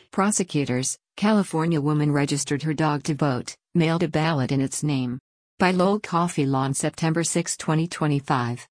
Prosecutors: California woman registered her dog to vote, mailed a ballot in its name. By Lowell Coffee Law on September 6, 2025.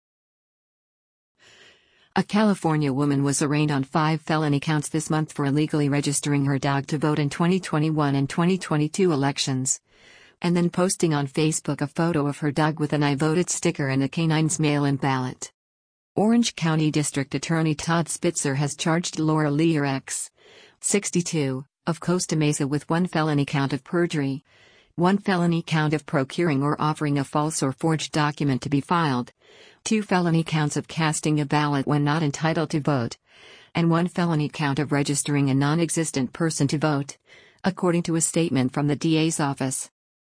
A California woman was arraigned on 5 felony counts this month for illegally registering her dog to vote in 2021 and 2022 elections, and then posting on Facebook a photo of her dog with an "I voted" sticker and a canine's mail-in ballot. Orange County District Attorney Todd Spitzer has charged Laura Lee Yurex, 62, of Costa Mesa with 1 felony count of perjury, 1 felony count of procuring or offering a false or forged document to be filed, 2 felony counts of casting a ballot when not entitled to vote, and 1 felony count of registering a non-existent person to vote, according to a statement from the DA's office.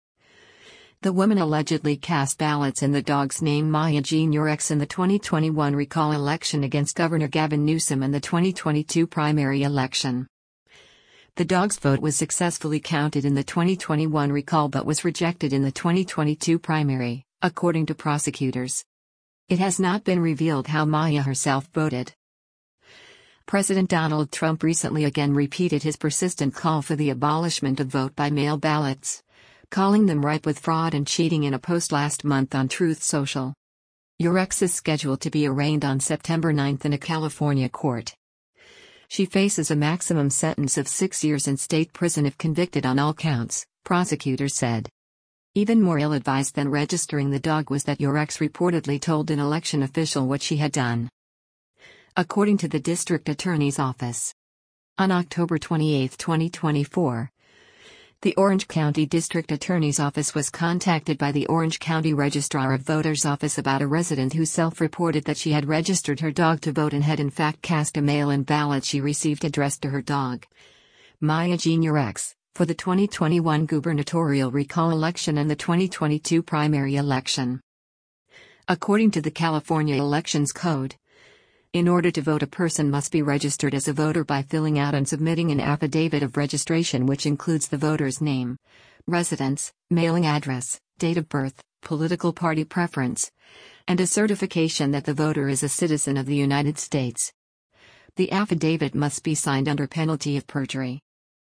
The woman allegedly cast ballots in the dog's name Maya Jean Yurex in the 2021 recall election against Governor Gavin Newsom and the 2022 primary election. The dog's vote was successfully counted in the 2021 recall but was rejected in the 2022 primary, according to prosecutors. It has not been revealed how Maya herself voted. President Donald Trump recently again repeated his persistent call for the abolishment of vote-by-mail ballots, calling them ripe with fraud and cheating in a post last month on Truth Social. Yurex is scheduled to be arraigned on September 9 in a California court. She faces a maximum sentence of 6 years in state prison if convicted on all counts, prosecutors said. Even more ill-advised than registering the dog was that Yurex reportedly told an election official what she had done, according to the district attorney's office. On October 28, 2024, the Orange County District Attorney's Office was contacted by the Orange County Registrar of Voters' Office about a resident who self-reported that she had registered her dog to vote and had in fact cast a mail-in ballot she received addressed to her dog, Maya Jean Yurex, for the 2021 gubernatorial recall election and the 2022 primary election. According to the California Elections Code, in order to vote, a person must be registered as a voter by filling out and submitting an affidavit of registration which includes the voter's name, residence, mailing address, date of birth, political party preference, and a certification that the voter is a citizen of the United States. The affidavit must be signed under penalty of perjury.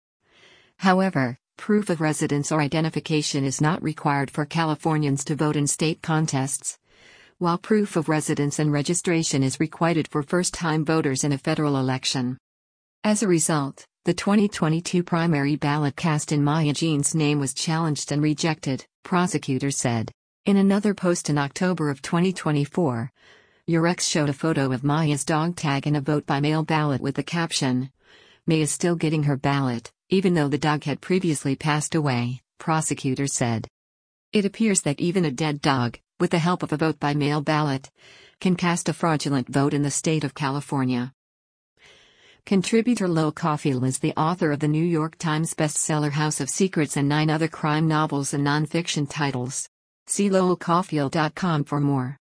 However, proof of residence or identification is not required for Californians to vote in state contests, while proof of residence and registration is required for first-time voters in a federal election. As a result, the 2022 primary ballot cast in Maya Jean's name was challenged and rejected, prosecutors said. In another post in October of 2024, Yurex showed a photo of Maya's dog tag and a vote-by-mail ballot with the caption, "May is still getting her ballot, even though the dog had previously passed away," prosecutors said. It appears that even a dead dog, with the help of a vote-by-mail ballot, can cast a fraudulent vote in the state of California. Contributor Lowell Cauffiel is the author of the New York Times bestseller House of Secrets and 9 other crime novels and nonfiction titles. See lowellcauffiel.com for more.